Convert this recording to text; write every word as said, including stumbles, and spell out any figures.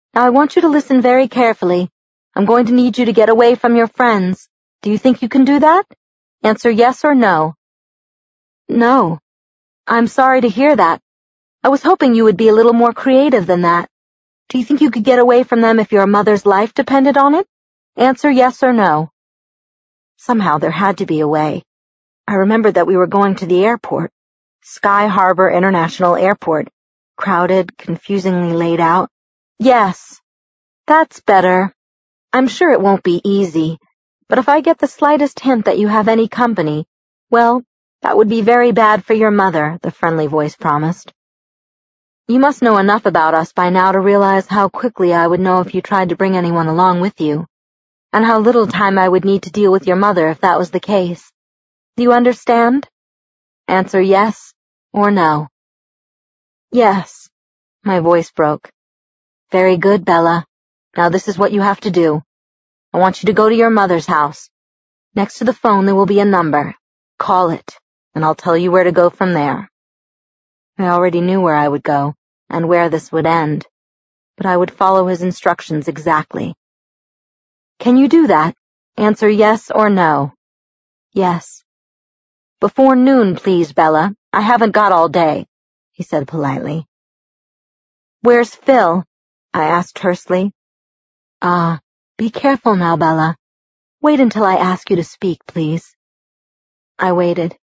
Now I want you to listen very carefully. I'm going to need you to get away from your friends. Do you think you can do that? Answer yes or no. No. I'm sorry to hear that. I was hoping you would be a little more creative than that. Do you think you could get away from them if your mother's life depended on it? Answer yes or no. Somehow there had to be a way. I remembered that we were going to the airport. Sky Harbor International Airport. Crowded, confusingly laid out. Yes. That's better. I'm sure it won't be easy, but if I get the slightest hint that you have any company, well, that would be very bad for your mother, the friendly voice promised. You must know enough about us by now to realize how quickly I would know if you tried to bring anyone along with you, and how little time I would need to deal with your mother if that was the case. Do you understand? Answer yes or no. Yes. My voice broke. Very good, Bella. Now this is what you have to do. I want you to go to your mother's house. Next to the phone there will be a number. Call it, and I'll tell you where to go from there. I already knew where I would go, and where this would end, but I would follow his instructions exactly. Can you do that? Answer yes or no. Yes. Before noon, please, Bella. I haven't got all day, he said politely. Where's Phil? I asked tersely. Ah, uh, be careful now, Bella. Wait until I ask you to speak, please. I waited.